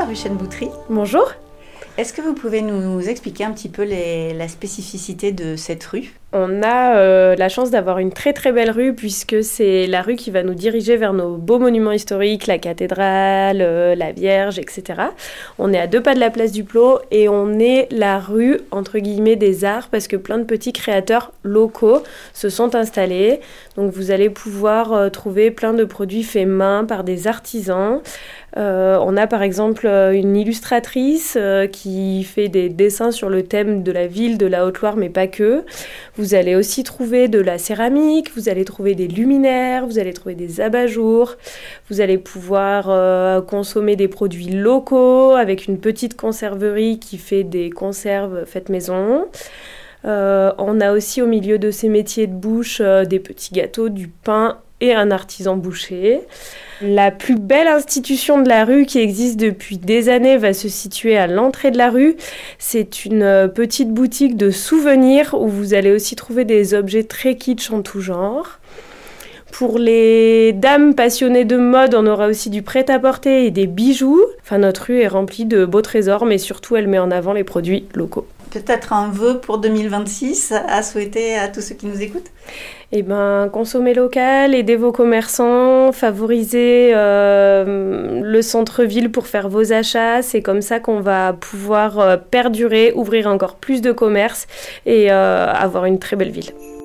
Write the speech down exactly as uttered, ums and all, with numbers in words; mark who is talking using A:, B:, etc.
A: Laruchène-Boutry.
B: Bonjour.
A: Est-ce que vous pouvez nous expliquer un petit peu les, la spécificité de cette rue ?
B: On a euh, la chance d'avoir une très très belle rue puisque c'est la rue qui va nous diriger vers nos beaux monuments historiques, la cathédrale, euh, la Vierge, et cetera. On est à deux pas de la place du Plot et on est la rue entre guillemets des arts parce que plein de petits créateurs locaux se sont installés. Donc vous allez pouvoir euh, trouver plein de produits faits main par des artisans. Euh, on a par exemple une illustratrice euh, qui fait des dessins sur le thème de la ville de la Haute-Loire, mais pas que. Vous allez aussi trouver de la céramique, vous allez trouver des luminaires, vous allez trouver des abat-jours, vous allez pouvoir euh, consommer des produits locaux avec une petite conserverie qui fait des conserves faites maison. Euh, on a aussi au milieu de ces métiers de bouche euh, des petits gâteaux, du pain et un artisan boucher. La plus belle institution de la rue qui existe depuis des années va se situer à l'entrée de la rue. C'est une petite boutique de souvenirs où vous allez aussi trouver des objets très kitsch en tout genre. Pour les dames passionnées de mode, on aura aussi du prêt-à-porter et des bijoux. Enfin, notre rue est remplie de beaux trésors, mais surtout, elle met en avant les produits locaux.
A: Peut-être un vœu pour deux mille vingt-six à souhaiter à tous ceux qui nous écoutent ?
B: Eh ben, consommer local, aider vos commerçants, favoriser euh, le centre-ville pour faire vos achats. C'est comme ça qu'on va pouvoir euh, perdurer, ouvrir encore plus de commerces et euh, avoir une très belle ville.